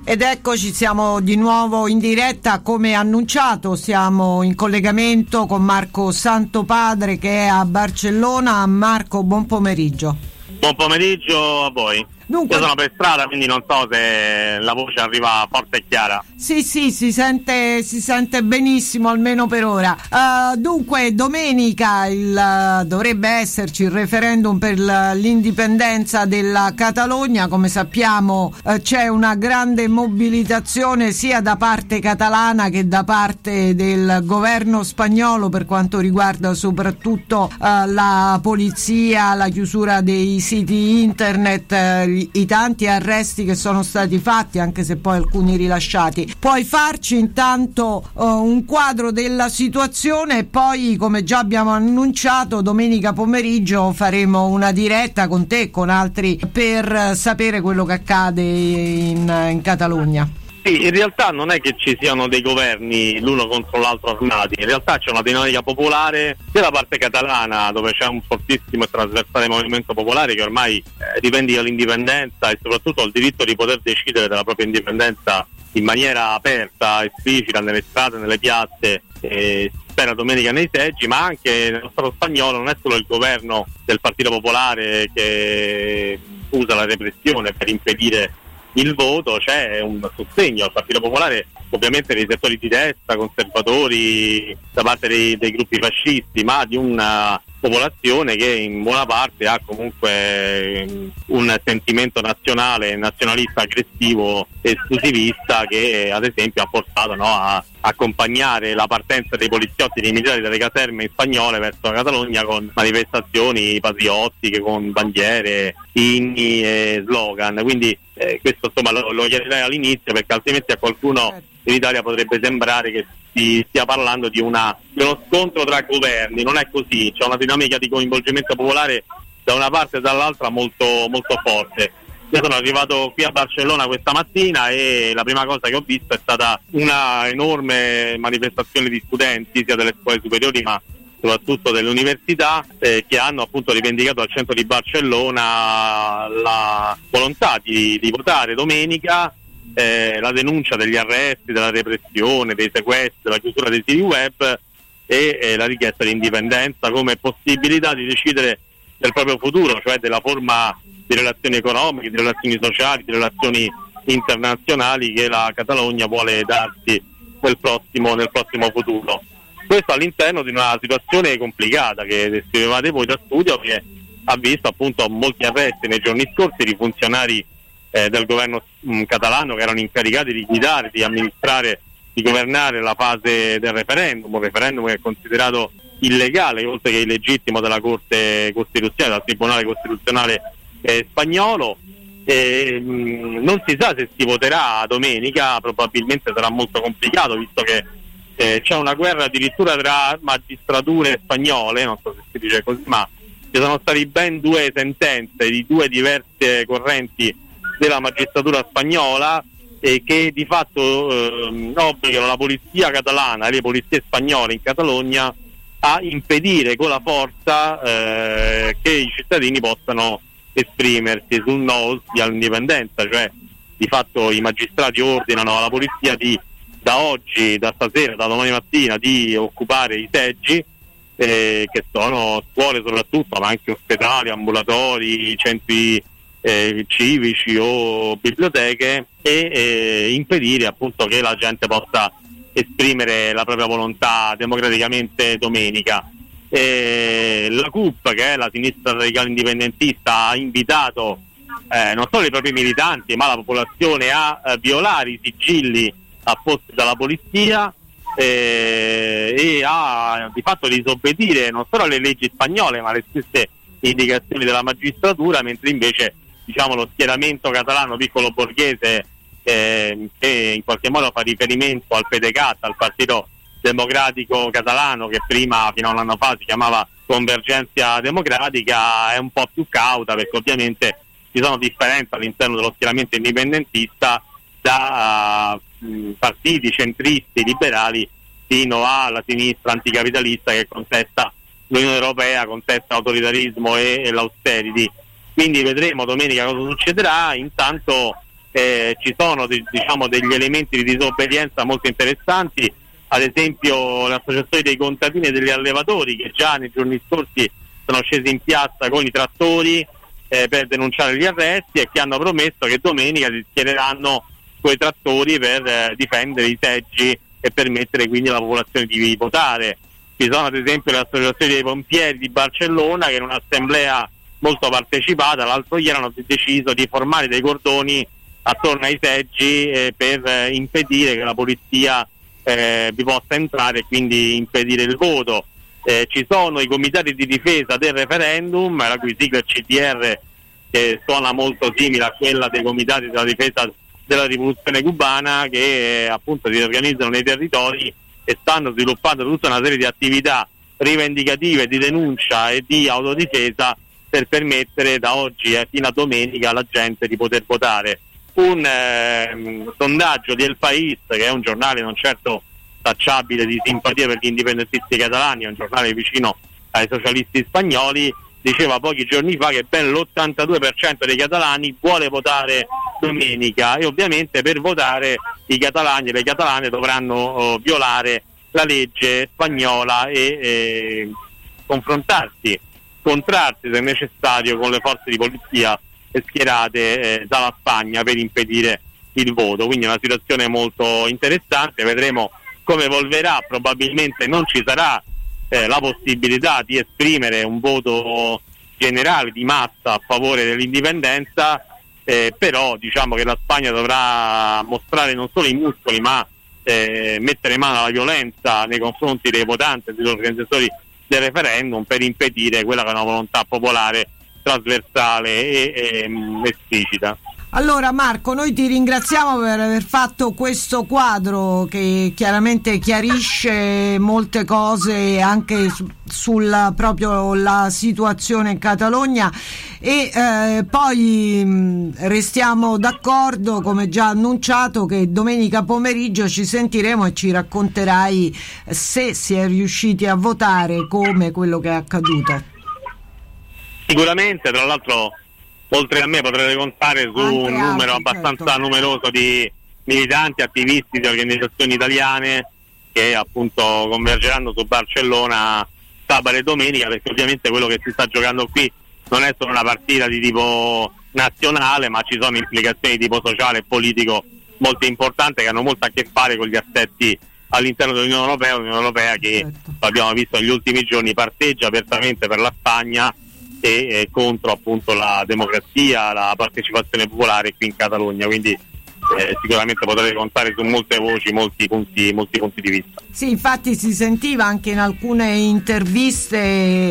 Ed eccoci, siamo di nuovo in diretta, come annunciato siamo in collegamento con Marco Santopadre che è a Barcellona. Marco, buon pomeriggio. Buon pomeriggio a voi. Dunque, io sono per strada, quindi non so se la voce arriva forte e chiara. Sì, si sente benissimo, almeno per ora. Dunque, domenica dovrebbe esserci il referendum per l'indipendenza della Catalogna. Come sappiamo c'è una grande mobilitazione sia da parte catalana che da parte del governo spagnolo per quanto riguarda soprattutto la polizia, la chiusura dei siti internet, i tanti arresti che sono stati fatti, anche se poi alcuni rilasciati. Puoi farci intanto un quadro della situazione e poi, come già abbiamo annunciato, domenica pomeriggio faremo una diretta con te e con altri per sapere quello che accade in Catalogna. Sì, in realtà non è che ci siano dei governi l'uno contro l'altro armati, in realtà c'è una dinamica popolare sia da parte catalana, dove c'è un fortissimo e trasversale movimento popolare che ormai rivendica l'indipendenza e soprattutto il diritto di poter decidere della propria indipendenza in maniera aperta, esplicita, nelle strade, nelle piazze, spera domenica nei seggi, ma anche nello Stato spagnolo non è solo il governo del Partito Popolare che usa la repressione per impedire il voto, c'è un sostegno al Partito Popolare ovviamente dei settori di destra, conservatori, da parte dei gruppi fascisti, ma di una popolazione che in buona parte ha comunque un sentimento nazionalista aggressivo e esclusivista che ad esempio ha portato a accompagnare la partenza dei poliziotti e dei militari delle caserme spagnole verso la Catalogna con manifestazioni patriottiche, con bandiere, inni e slogan. Quindi questo insomma lo chiarirei all'inizio, perché altrimenti a qualcuno in Italia potrebbe sembrare che si stia parlando di uno scontro tra governi. Non è così, c'è una dinamica di coinvolgimento popolare da una parte e dall'altra molto, molto forte. Io sono arrivato qui a Barcellona questa mattina e la prima cosa che ho visto è stata una enorme manifestazione di studenti sia delle scuole superiori ma soprattutto delle università che hanno appunto rivendicato al centro di Barcellona la volontà di votare domenica, la denuncia degli arresti, della repressione, dei sequestri, della chiusura dei siti web e la richiesta di indipendenza come possibilità di decidere del proprio futuro, cioè della forma di relazioni economiche, di relazioni sociali, di relazioni internazionali che la Catalogna vuole darsi nel prossimo futuro. Questo all'interno di una situazione complicata che descrivevate voi da studio, che ha visto appunto molti arresti nei giorni scorsi di funzionari del governo catalano che erano incaricati di guidare, di amministrare, di governare la fase del referendum, un referendum che è considerato illegale oltre che illegittimo dalla Corte Costituzionale, dal Tribunale Costituzionale spagnolo. Non si sa se si voterà domenica, probabilmente sarà molto complicato visto che c'è una guerra addirittura tra magistrature spagnole, non so se si dice così, ma ci sono stati ben due sentenze di due diverse correnti della magistratura spagnola che di fatto obbligano la polizia catalana e le polizie spagnole in Catalogna a impedire con la forza che i cittadini possano esprimersi sul no all'indipendenza, cioè di fatto i magistrati ordinano alla polizia da stasera, da domani mattina, di occupare i seggi che sono scuole soprattutto, ma anche ospedali, ambulatori, centri civici o biblioteche e impedire appunto che la gente possa esprimere la propria volontà democraticamente domenica. La CUP, che è la sinistra radicale indipendentista, ha invitato non solo i propri militanti ma la popolazione a violare i sigilli apposti dalla polizia e a di fatto disobbedire non solo alle leggi spagnole ma alle stesse indicazioni della magistratura, mentre invece lo schieramento catalano piccolo borghese che in qualche modo fa riferimento al PDeCAT, al Partito Democratico Catalano, che prima, fino a un anno fa, si chiamava Convergenza Democratica, è un po' più cauta perché ovviamente ci sono differenze all'interno dello schieramento indipendentista da partiti centristi liberali fino alla sinistra anticapitalista che contesta l'Unione Europea, contesta l'autoritarismo e l'austerity. Quindi vedremo domenica cosa succederà. Intanto ci sono degli elementi di disobbedienza molto interessanti, ad esempio l'associazione dei contadini e degli allevatori che già nei giorni scorsi sono scesi in piazza con i trattori per denunciare gli arresti e che hanno promesso che domenica si schiereranno coi trattori per difendere i seggi e permettere quindi alla popolazione di votare. Ci sono ad esempio le associazioni dei pompieri di Barcellona che in un'assemblea molto partecipata l'altro ieri hanno deciso di formare dei cordoni attorno ai seggi per impedire che la polizia vi possa entrare e quindi impedire il voto. Ci sono i comitati di difesa del referendum, la cui sigla è CDR, che suona molto simile a quella dei comitati della difesa della rivoluzione cubana, che appunto si organizzano nei territori e stanno sviluppando tutta una serie di attività rivendicative, di denuncia e di autodifesa per permettere da oggi fino a domenica alla gente di poter votare. Un sondaggio di El País, che è un giornale non certo tacciabile di simpatia per gli indipendentisti catalani, è un giornale vicino ai socialisti spagnoli, diceva pochi giorni fa che ben l'82% dei catalani vuole votare domenica, e ovviamente per votare i catalani e le catalane dovranno violare la legge spagnola e confrontarsi, scontrarsi se necessario con le forze di polizia schierate dalla Spagna per impedire il voto. Quindi è una situazione molto interessante, vedremo come evolverà. Probabilmente non ci sarà la possibilità di esprimere un voto generale di massa a favore dell'indipendenza, però diciamo che la Spagna dovrà mostrare non solo i muscoli ma mettere mano alla violenza nei confronti dei votanti e degli organizzatori del referendum per impedire quella che è una volontà popolare trasversale e esplicita. Allora Marco, noi ti ringraziamo per aver fatto questo quadro che chiaramente chiarisce molte cose anche sul proprio la situazione in Catalogna, e poi restiamo d'accordo, come già annunciato, che domenica pomeriggio ci sentiremo e ci racconterai se si è riusciti a votare, come quello che è accaduto. Sicuramente, tra l'altro oltre a me potrete contare su un numero abbastanza numeroso di militanti, attivisti di organizzazioni italiane che appunto convergeranno su Barcellona sabato e domenica, perché ovviamente quello che si sta giocando qui non è solo una partita di tipo nazionale, ma ci sono implicazioni di tipo sociale e politico molto importanti che hanno molto a che fare con gli assetti all'interno dell'Unione Europea che abbiamo visto negli ultimi giorni parteggia apertamente per la Spagna e contro appunto la democrazia, la partecipazione popolare qui in Catalogna, quindi sicuramente potrete contare su molte voci, molti punti di vista. Sì, infatti si sentiva anche in alcune interviste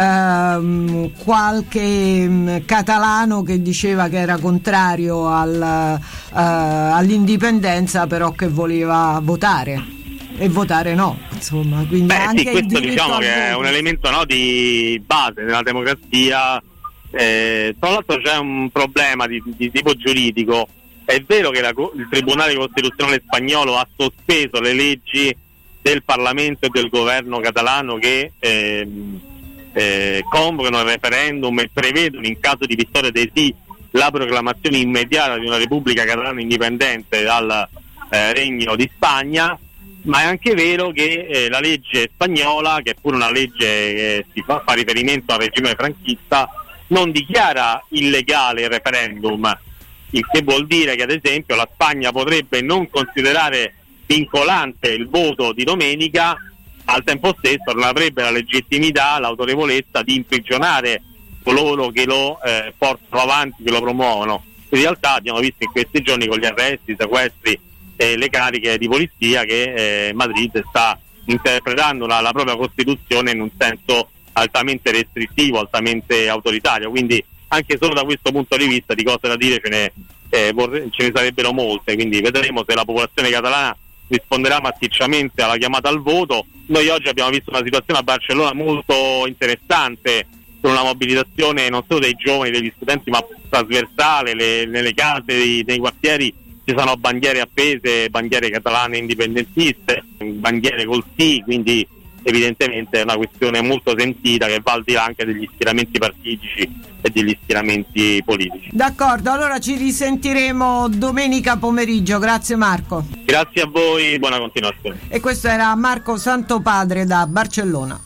qualche catalano che diceva che era contrario all'indipendenza, però che voleva votare. E votare no, insomma, quindi anche sì, questo diciamo che è un elemento di base nella democrazia. Tra l'altro c'è un problema di tipo giuridico. È vero che il Tribunale Costituzionale spagnolo ha sospeso le leggi del Parlamento e del governo catalano che convocano il referendum e prevedono, in caso di vittoria dei sì, la proclamazione immediata di una Repubblica Catalana indipendente dal Regno di Spagna. Ma è anche vero che la legge spagnola, che è pure una legge che fa riferimento al regime franchista, non dichiara illegale il referendum, il che vuol dire che ad esempio la Spagna potrebbe non considerare vincolante il voto di domenica, al tempo stesso non avrebbe la legittimità, l'autorevolezza di imprigionare coloro che lo portano avanti, che lo promuovono. In realtà abbiamo visto in questi giorni con gli arresti, i sequestri e le cariche di polizia che Madrid sta interpretando la propria Costituzione in un senso altamente restrittivo, altamente autoritario, quindi anche solo da questo punto di vista di cose da dire ce ne sarebbero molte, quindi vedremo se la popolazione catalana risponderà massicciamente alla chiamata al voto. Noi oggi abbiamo visto una situazione a Barcellona molto interessante, con una mobilitazione non solo dei giovani, degli studenti, ma trasversale, nelle case, nei quartieri ci sono bandiere appese, bandiere catalane indipendentiste, bandiere col sì, quindi evidentemente è una questione molto sentita che va al di là anche degli schieramenti partitici e degli schieramenti politici. D'accordo, allora ci risentiremo domenica pomeriggio. Grazie Marco. Grazie a voi, buona continuazione. E questo era Marco Santopadre da Barcellona.